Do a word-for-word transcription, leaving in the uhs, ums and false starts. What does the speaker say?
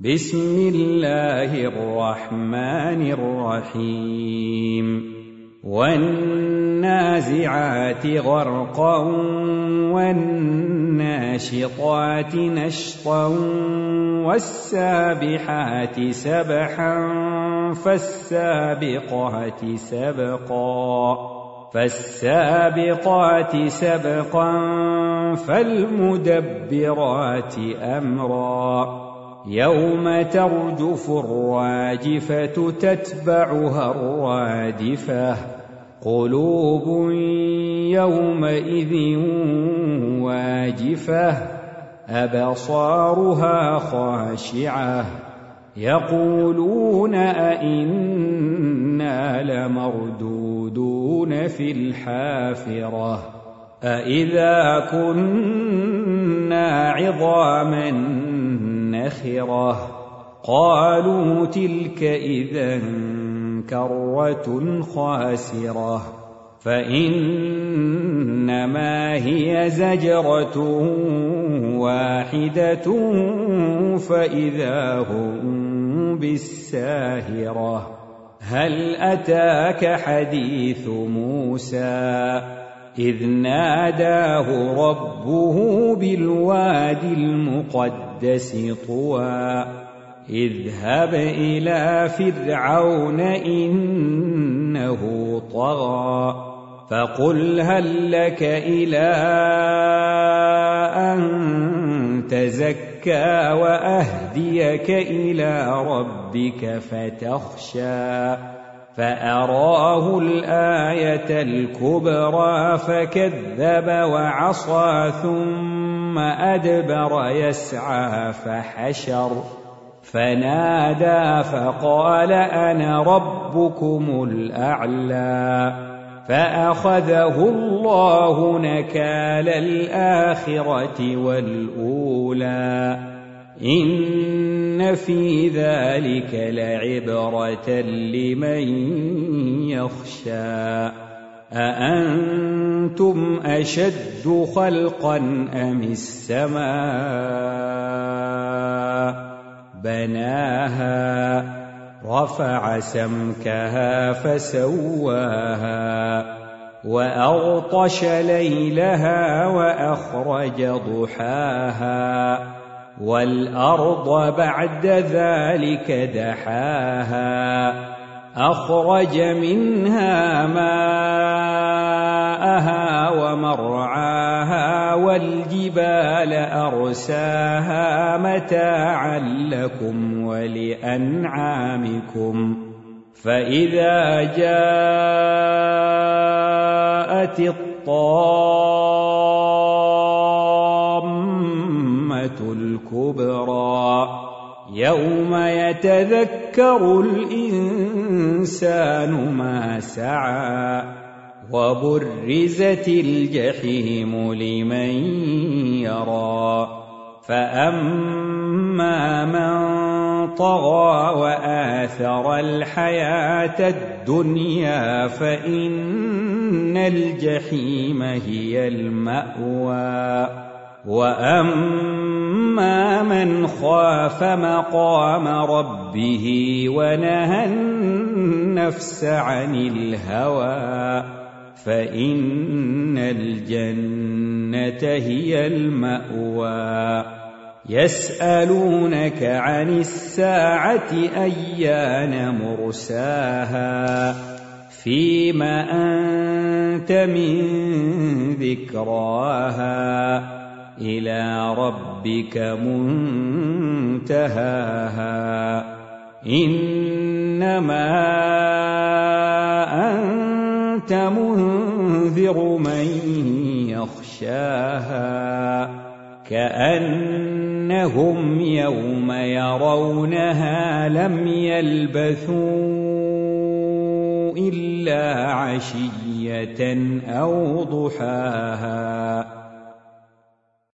بسم الله الرحمن الرحيم والنازعات غرقا والناشطات نشطا والسابحات سبحا فالسابقات سبقا فالسابقات سبقا فالمدبرات أمرا يوم ترجف الراجفة تتبعها الرادفة قلوب يومئذ واجفة أبصارها خاشعة يقولون أئنا لمردودون في الحافرة أئذا كنا عظاما نخرة قالوا تلك إذا كرة خاسرة فإنما هي زجرة واحدة فإذا هم بالساهرة هل أتاك حديث موسى إذ ناداه ربه بالوادي المقدس طوى اذهب إلى فرعون إنه طغى فقل هل لك إلى أن تزكى وأهديك إلى ربك فتخشى فأراه الآية الكبرى فكذب وعصى ثم أدبر يسعى فحشر فنادى فقال أنا ربكم الأعلى فأخذه الله نكال الآخرة والأولى إن في ذلك لعبرة لمن يخشى أأنتم أشد خلقا أم السماء بناها رفع سمكها فسواها وأغطش ليلها وأخرج ضحاها والأرض بعد ذلك دحاها أخرج منها ماءها ومرعاها والجبال أرساها متاعا لكم ولأنعامكم فإذا جاءت الطامة الكبرى يوم يتذكر الإنسان ما سعى وبرزت الجحيم لمن يرى فأما من طغى وآثر الحياة الدنيا فإن الجحيم هي المأوى وأما من خاف مقام ربه ونهى النفس عن الهوى فإن الجنة هي المأوى يسألونك عن الساعة أيان مرساها فيما أنت من ذكراها إلى ربك منتهاها إنما أنت منذر من يخشاها كأنهم يوم يرونها لم يلبثوا إلا عشية أو ضحاها